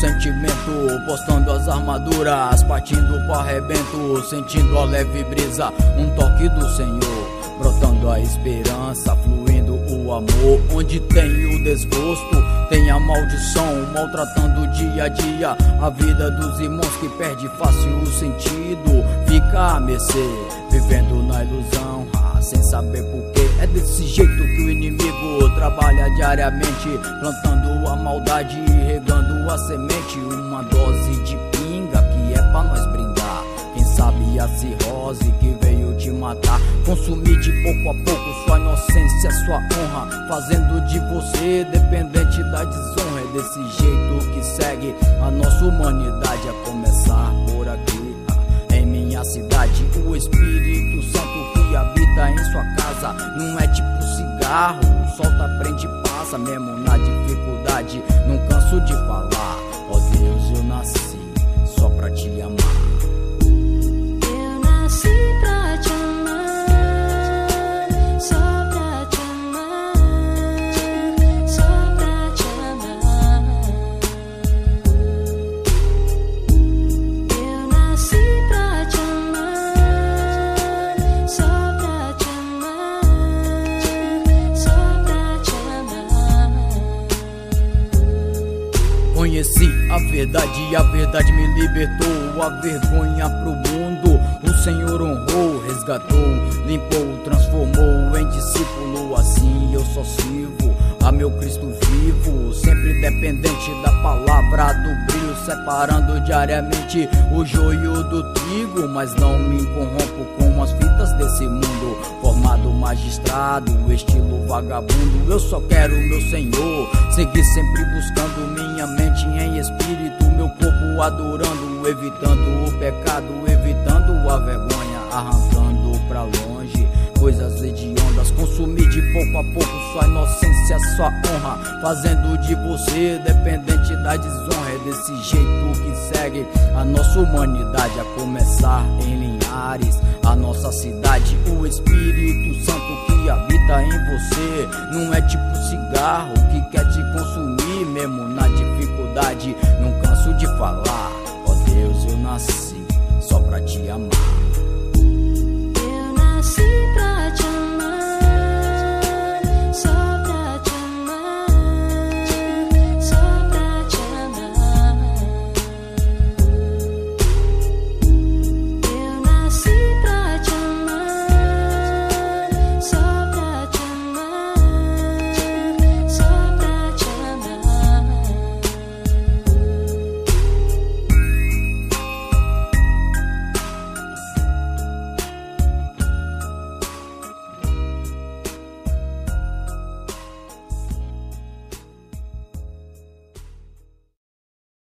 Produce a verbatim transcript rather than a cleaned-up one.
sentimento, postando as armaduras, partindo pro arrebento, sentindo a leve brisa, um toque do Senhor, brotando a esperança, fluindo o amor. Onde tem o desgosto, tem a maldição, maltratando dia a dia a vida dos irmãos que perde fácil o sentido, fica a mercê, vivendo na ilusão, ah, sem saber porquê. É desse jeito que o inimigo trabalha diariamente, plantando a maldade e regando a semente. Uma dose de pinga que é pra nós brindar, quem sabe a cirrose que veio te matar. Consumir de pouco a pouco sua inocência, sua honra, fazendo de você dependente da desonra. É desse jeito que segue a nossa humanidade, a começar por aqui, em minha cidade. O Espírito Santo que habita em sua casa não é tipo cigarro, solta, prende e passa, mesmo na dificuldade. Não canso de falar, ó Deus, eu nasci só pra te amar. Eu nasci pra te amar, só pra te amar, só pra te amar. Eu nasci pra te amar, só pra te amar, só pra te amar. Conheci a verdade e a verdade me libertou, a vergonha pro mundo o Senhor honrou, resgatou, limpou, transformou em discípulo. Assim eu só sirvo a meu Cristo vivo, sempre dependente da palavra do brilho, separando diariamente o joio do trigo. Mas não me corrompo com as fitas desse mundo, formado magistrado, estilo vagabundo. Eu só quero meu Senhor, seguir sempre buscando minha mente em espírito, meu corpo adorando, evitando o pecado, evitando a vergonha, arrancando pra longe coisas hediondas. Consumir de pouco a pouco sua inocência, sua honra, fazendo de você dependente da desonra. É desse jeito que segue a nossa humanidade, a começar em Linhares, a nossa cidade. O Espírito Santo que habita em você não é tipo cigarro que quer te consumir, mesmo na dificuldade. Não canso de falar, ó Deus, eu nasci só pra te amar.